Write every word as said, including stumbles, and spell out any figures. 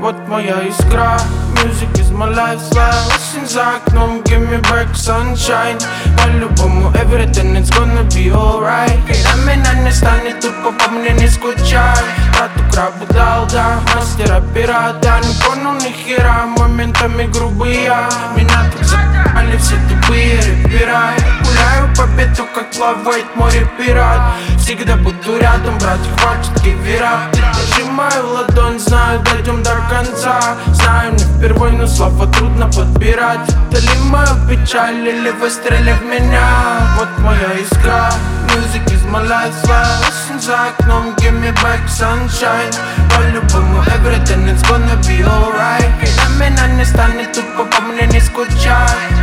вот моя искра. Music is my lifestyle. Осень за окном, give me back sunshine. По-любому everything it's gonna be alright. Когда меня не станет, тупо по мне не скучай. Брату крабу дал, да, мастера пирата. Не понял ни хера, моментами грубый я. Меня так за***ли все тупые рэпера. Гуляю по бету, как плавает море пират. Всегда буду рядом, братья, хватит кивера. Держи мою ладонь, знаю, дойдем до конца. Знаю, не впервой, но слова трудно подбирать. Дали мою печаль или выстрели в меня. Вот моя искра. Music is my lifestyle. Осень за окном, give me back sunshine. По-любому everything it's gonna be alright. Когда меня не станет, тупо по мне не скучай.